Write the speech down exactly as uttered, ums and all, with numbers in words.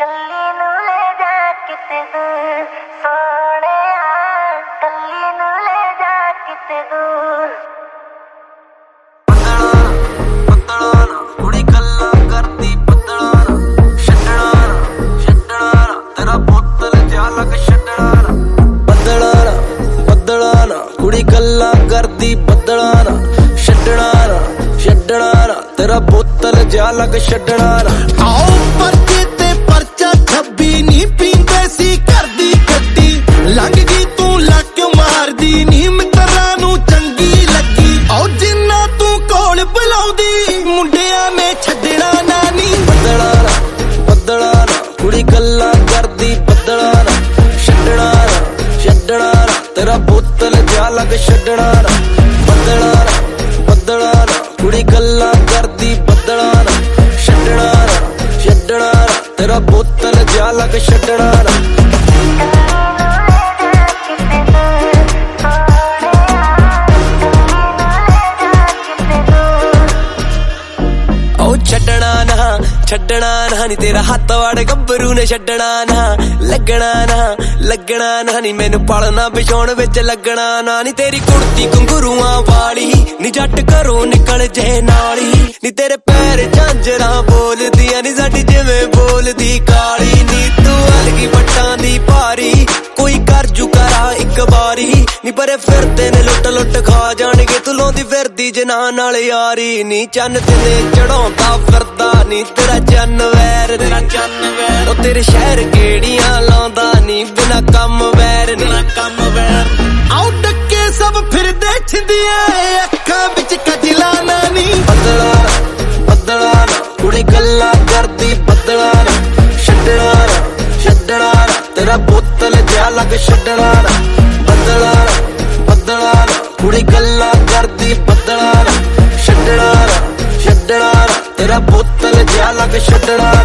कल्ली नू ले जा किते दूर सोहणिया, कल्ली नू ले जा किते दूर। कुड़ी गल्लां करदी बदला ना, छड्डना ना छड्डना ना तेरा बोतल जा लग छड्डना ना। बदला ना बदला ना कुड़ी गल्लां करदी बदला ना, छड्डना ना छड्डना ना तेरा बोतल जा लग छड्डना ना। आओ परचे ते परचा छब्बी नी पींदे सी करदी गड्डी, लंघ गई तू लक मारदी नी मित्तरां नू चंगी लगी। आओ जिन्ना तू कोल बुलाउदी मुंडियां ने छड्डना ना नी। बदला ना बदला ना कुड़ी गल्लां करदी बदला ना, छड्डना ना छड्डना ना तेरा बोतल जा लग छड्डना ना। बदला ना बदला ना कुड़ी गल्लां करदी बदला ना, छड्डना ना छड्डना ना तेरा बोतल जा लग छड्डना ना। छड्डना ना छड्डना ना नी तेरा हत्थ वाड़ गब्बरू ने छड्डना ना, लगना ना लगना ना नी मैनू पलना बिछाउण विच लगना ना। नी तेरी कुर्ती घुंघरूआं वाली नी जट घरों निकल जे नाली, नी तेरे पैर झांजरां बोलदियां नी साडी जिवें बोलदी काली। नी तू अलगी पट्टां दी भारी कोई कर जुकरा एक बारी, नी परे फिरदे ने लुट लुट खा जाणगे तू लाउंदी फिरदी जनान नाल यारी। नी चन्न ते चढ़ाउंदा फिरदा नी तेरा चन्न वैर, तेरा चन्न वैर ओ तेरे शहर केड़ियां लाउंदा नी बिना कम वैर, बिना कम वैर। आओ डक्के सब फिरदे छिंदियां अखां विच कजला ना नी। बदला ना बदला ना कुड़ी गल्लां करदी बदला ना, छड्डना ना छड्डना ना तेरा बोतल जा लग छड्डना ना। बदला ना बदला ना कुड़ी गल्लां करदी बदला ना, छड्डना ना छड्डना ना तेरा बोतल जा लग छड्डना।